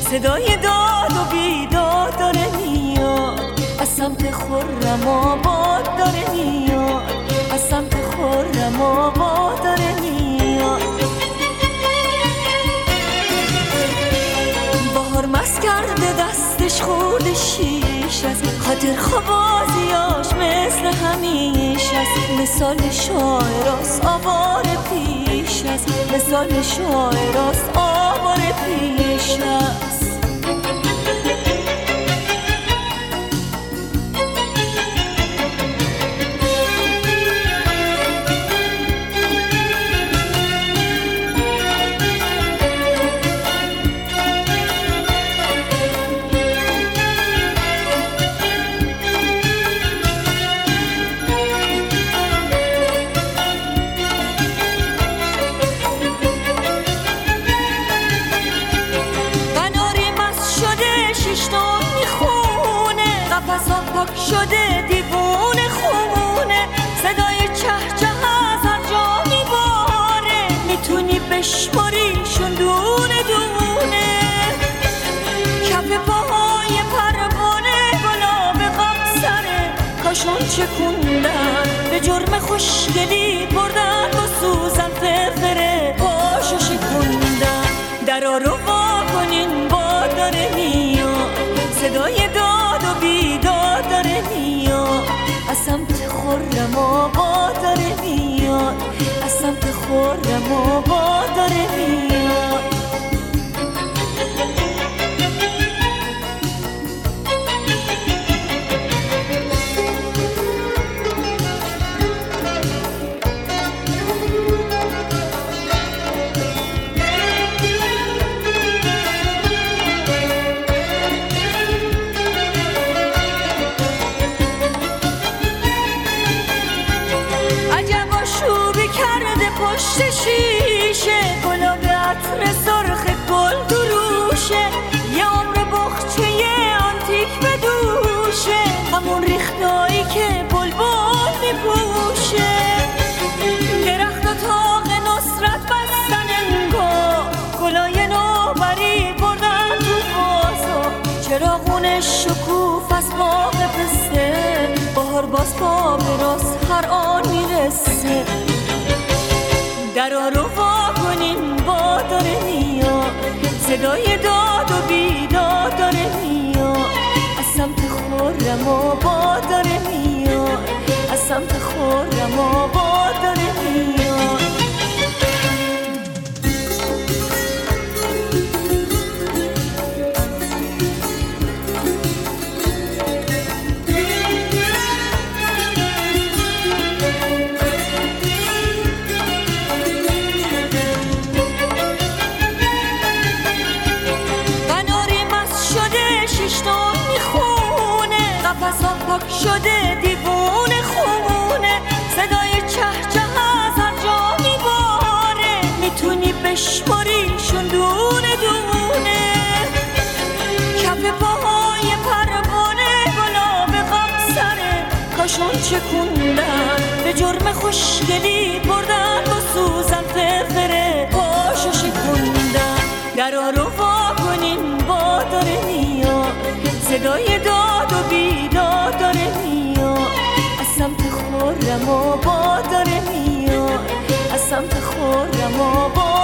صدای داد و بیداد داره میاد، از سمت خرم آباد داره میاد، از سمت خرم آباد داره میاد. بهار مست کرده دستش خورد شیش است، خاطر خوابازیاش مثل همیشه است. مثال شاعراست آوار پیش است، مثال شاعراست آوار پیش است. پاک شده دیوونه خونه، صدای چه چه از هر جا میباره، میتونی بشماریشون دونه دونه. کف پاهای پروانه گلاب غم سره، کاشون چکوندن به جرم خوشگلی بردن با سوزن فرفره پاشو شکوندن. درا رو وا کنین باد داره میاد، صدای داد و بیداد داره میاد، از سمت خرم آباد داره میاد، از سمت خرم آباد داره میاد. پشت شیشه گلاب عطر سرخ گل دروشه، یه عمر بخچه آنتیک به دوشه، همون ریختایی که بلبل میپوشه. درخت و تاق نصرت بستن انگار، گلای نوبری بردن تو بازار، چراغون شکوف از باغ پسته، بهار باز پا به راست هر آن میرسه. درا رو وا کنین باد داره میاد، صدای داد و بیداد داره میاد، از سمت خرم آباد داره میاد، از سمت خرم آباد داره میاد. پاک شده دیوونه خونه، صدای چه چه از هر جا میباره، میتونی بشماریشون دونه دونه. کف پاهای پروانه گلاب غم سره، کاشون چکوندن به جرم خوشگلی بردن با سوزن فرفره پاشو شکوندن. درا رو وا کنین باد داره میاد، صدای داد و بیداد داره میاد، از سمت خرم آباد داره میاد، از سمت خرم آباد.